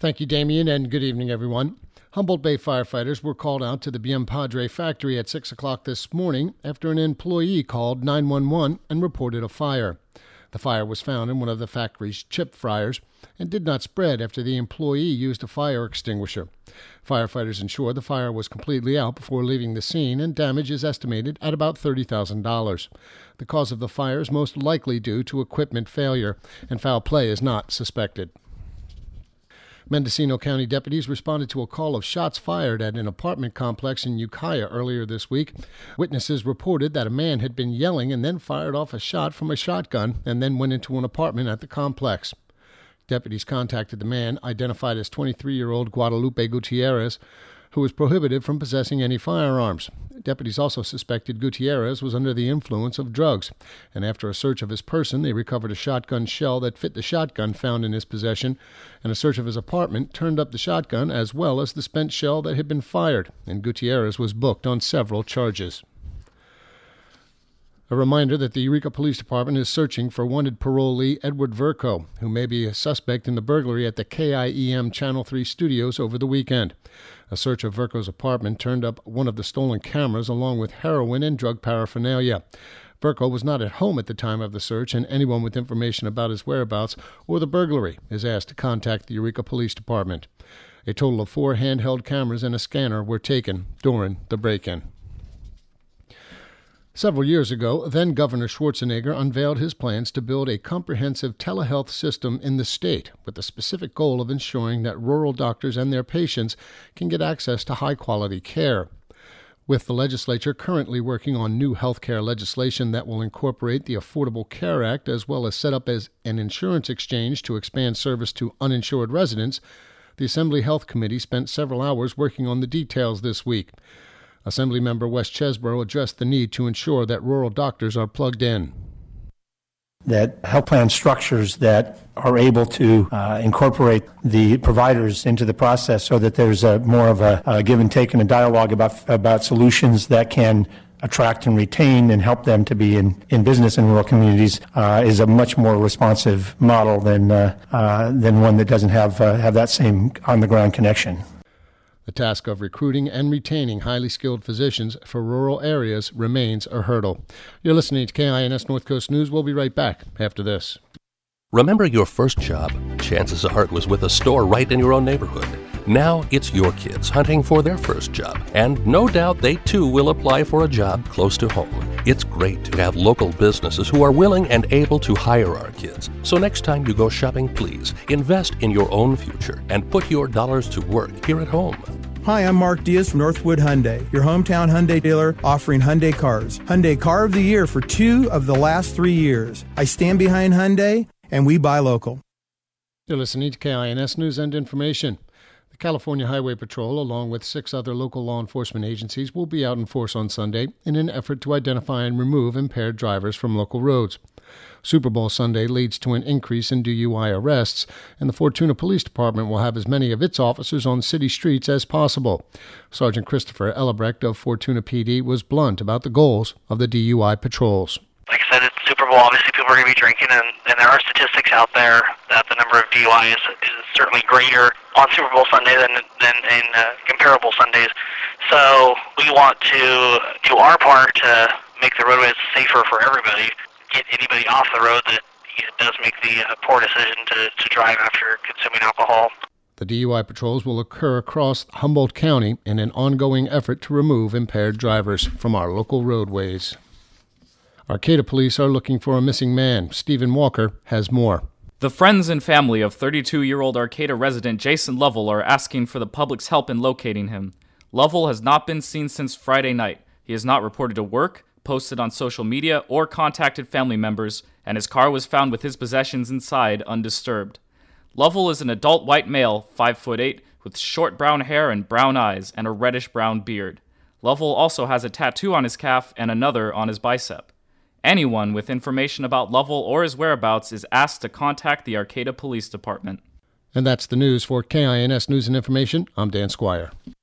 Thank you, Damien, and good evening, everyone. Humboldt Bay firefighters were called out to the Bien Padre factory at 6 o'clock this morning after an employee called 911 and reported a fire. The fire was found in one of the factory's chip fryers and did not spread after the employee used a fire extinguisher. Firefighters ensured the fire was completely out before leaving the scene, and damage is estimated at about $30,000. The cause of the fire is most likely due to equipment failure, and foul play is not suspected. Mendocino County deputies responded to a call of shots fired at an apartment complex in Ukiah earlier this week. Witnesses reported that a man had been yelling and then fired off a shot from a shotgun and then went into an apartment at the complex. Deputies contacted the man, identified as 23-year-old Guadalupe Gutierrez, who was prohibited from possessing any firearms. Deputies also suspected Gutierrez was under the influence of drugs, and after a search of his person, they recovered a shotgun shell that fit the shotgun found in his possession, and a search of his apartment turned up the shotgun as well as the spent shell that had been fired, and Gutierrez was booked on several charges. A reminder that the Eureka Police Department is searching for wanted parolee Edward Verco, who may be a suspect in the burglary at the KIEM Channel 3 studios over the weekend. A search of Verco's apartment turned up one of the stolen cameras along with heroin and drug paraphernalia. Verco was not at home at the time of the search, and anyone with information about his whereabouts or the burglary is asked to contact the Eureka Police Department. A total of 4 handheld cameras and a scanner were taken during the break-in. Several years ago, then-Governor Schwarzenegger unveiled his plans to build a comprehensive telehealth system in the state with the specific goal of ensuring that rural doctors and their patients can get access to high-quality care. With the legislature currently working on new health care legislation that will incorporate the Affordable Care Act as well as set up as an insurance exchange to expand service to uninsured residents, the Assembly Health Committee spent several hours working on the details this week. Assemblymember Wes Chesborough addressed the need to ensure that rural doctors are plugged in. That health plan structures that are able to incorporate the providers into the process so that there's more of a give and take and a dialogue about solutions that can attract and retain and help them to be in business in rural communities is a much more responsive model than one that doesn't have that same on-the-ground connection. The task of recruiting and retaining highly skilled physicians for rural areas remains a hurdle. You're listening to KINS North Coast News. We'll be right back after this. Remember your first job? Chances are it was with a store right in your own neighborhood. Now it's your kids hunting for their first job, and no doubt they too will apply for a job close to home. It's great to have local businesses who are willing and able to hire our kids. So next time you go shopping, please invest in your own future and put your dollars to work here at home. Hi, I'm Mark Diaz from Northwood Hyundai, your hometown Hyundai dealer offering Hyundai cars. Hyundai Car of the Year for 2 of the last 3 years. I stand behind Hyundai, and we buy local. You're listening to KINS News and Information. The California Highway Patrol, along with 6 other local law enforcement agencies, will be out in force on Sunday in an effort to identify and remove impaired drivers from local roads. Super Bowl Sunday leads to an increase in DUI arrests, and the Fortuna Police Department will have as many of its officers on city streets as possible. Sergeant Christopher Ellebrecht of Fortuna PD was blunt about the goals of the DUI patrols. Like I said, it's Super Bowl. Obviously, people are going to be drinking, and there are statistics out there that the number of DUIs is certainly greater on Super Bowl Sunday than in comparable Sundays. So we want to do our part to make the roadways safer for everybody, get anybody off the road that does make the poor decision to drive after consuming alcohol. The DUI patrols will occur across Humboldt County in an ongoing effort to remove impaired drivers from our local roadways. Arcata police are looking for a missing man. Stephen Walker has more. The friends and family of 32-year-old Arcata resident Jason Lovell are asking for the public's help in locating him. Lovell has not been seen since Friday night. He has not reported to work, posted on social media, or contacted family members, and his car was found with his possessions inside undisturbed. Lovell is an adult white male, 5'8", with short brown hair and brown eyes and a reddish-brown beard. Lovell also has a tattoo on his calf and another on his bicep. Anyone with information about Lovell or his whereabouts is asked to contact the Arcata Police Department. And that's the news for KINS News and Information. I'm Dan Squire.